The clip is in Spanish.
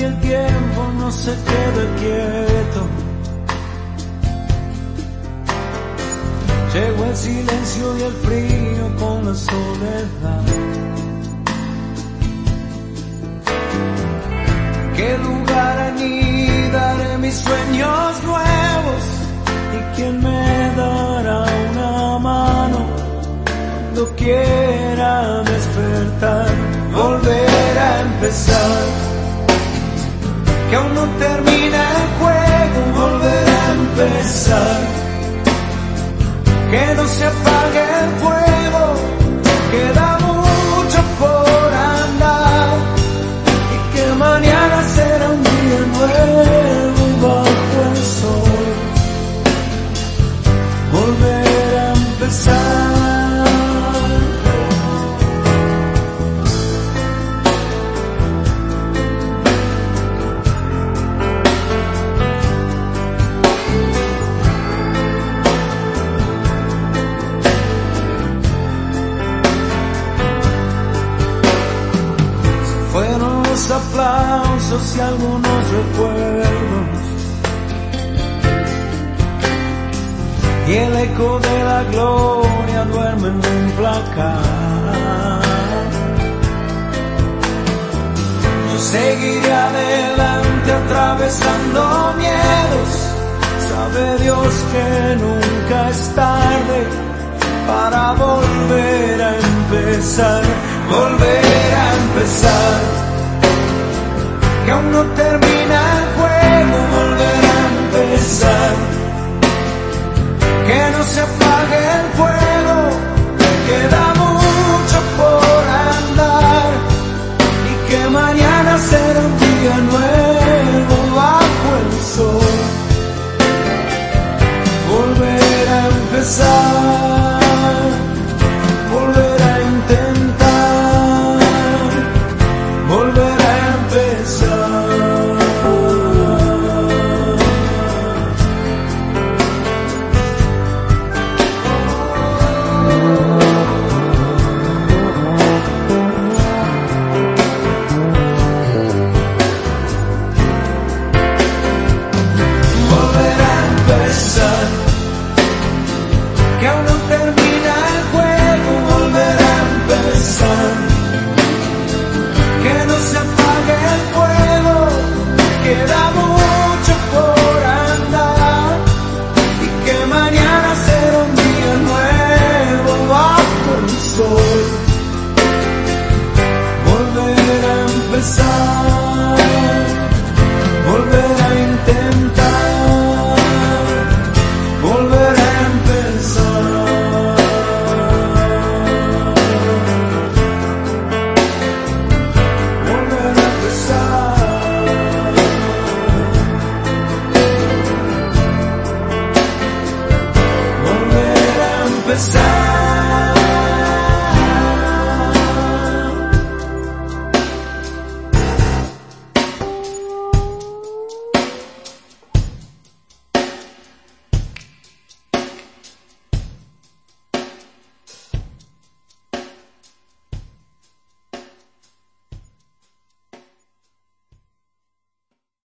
el tiempo no se quede quieto. Llegó el silencio y el frío con la soledad. ¿Qué lugar anidaré mis sueños nuevos? ¿Y quién me dará una mano cuando quiera despertar? Volver a empezar, que aún no termina el juego. Volver a empezar, que no se apague el fuego. Queda mucho por andar y que mañana será un día nuevo bajo el sol. Volver a empezar. Fueron los aplausos y algunos recuerdos, y el eco de la gloria duerme en un placar. Yo seguiré adelante atravesando miedos. Sabe Dios que nunca es tarde para volver a empezar. Volver a empezar, que aún no termina el juego. Volver a empezar, que no se apague el fuego. Queda mucho por andar y que mañana será un día nuevo bajo el sol. Volver a empezar, volver a intentar, volver a empezar. Volver a empezar, que aún no termina el juego. Volver a empezar, que no se apague el fuego. Queda mucho por andar y que mañana será un día nuevo bajo el sol. Volver a empezar.